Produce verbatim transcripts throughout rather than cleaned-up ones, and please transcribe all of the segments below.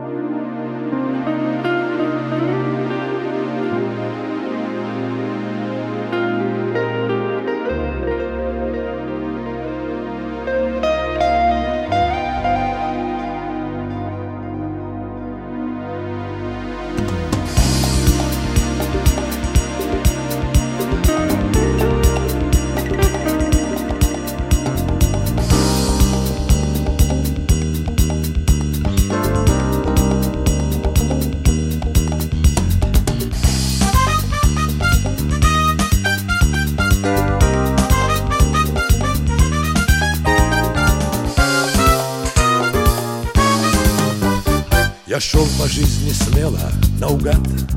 Я шел по жизни смело, наугад,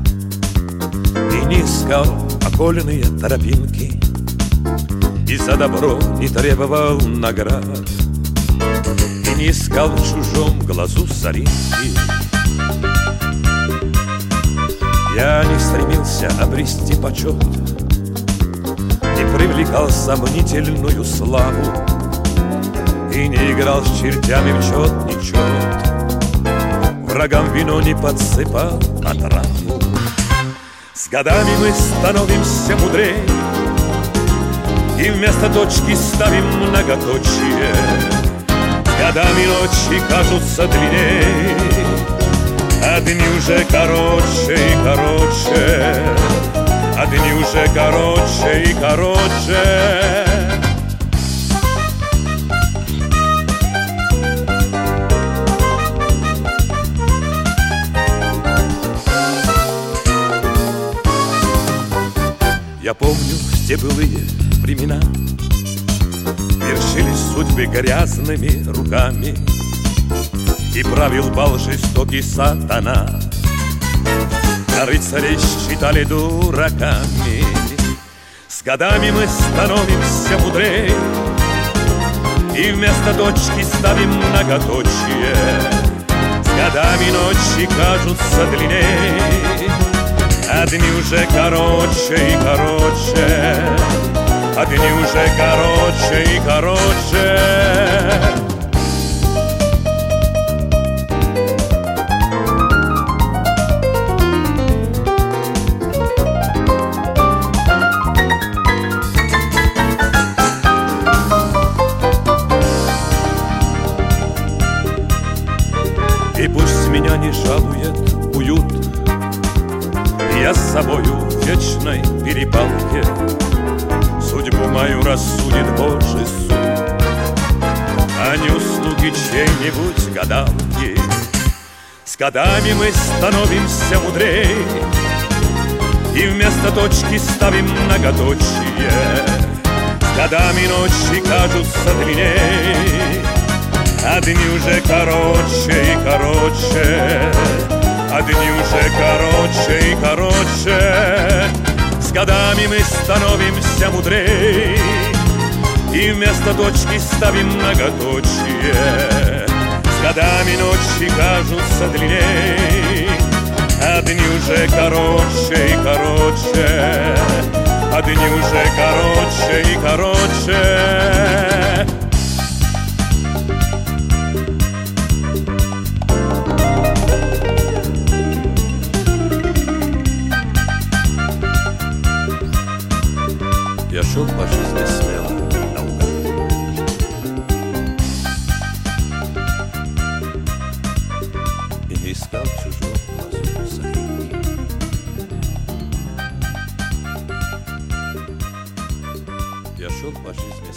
и не искал окольные тропинки, и за добро не требовал наград, и не искал в чужом глазу соринки. Я не стремился обрести почет, не привлекал сомнительную славу, и не играл с чертями в чет ничет, врагам вино не подсыпал отраву. С годами мы становимся мудрее, и вместо точки ставим многоточие. С годами ночи кажутся длиннее, а дни уже короче и короче, а дни уже короче и короче. Я помню те былые времена, вершились судьбы грязными руками, и правил бал жестокий сатана, а рыцарей считали дураками. С годами мы становимся мудрее, и вместо точки ставим многоточие. С годами ночи кажутся длиннее, а дни уже короче и короче, а дни уже короче и короче. И пусть меня не жалует уют, я с собою в вечной перепалке, судьбу мою рассудит Божий суд, а не услуги чьей-нибудь гадалки. С годами мы становимся мудрее, и вместо точки ставим многоточие. С годами ночи кажутся длиннее, а дни уже короче и короче, а дни уже короче и короче. С годами мы становимся мудрее, и вместо точки ставим многоточие. С годами ночи кажутся длиннее, а дни уже короче и короче, а дни уже короче и короче. Я шел по жизни смело, наугад, и не искал чужого глазу соринки. Я шел по жизни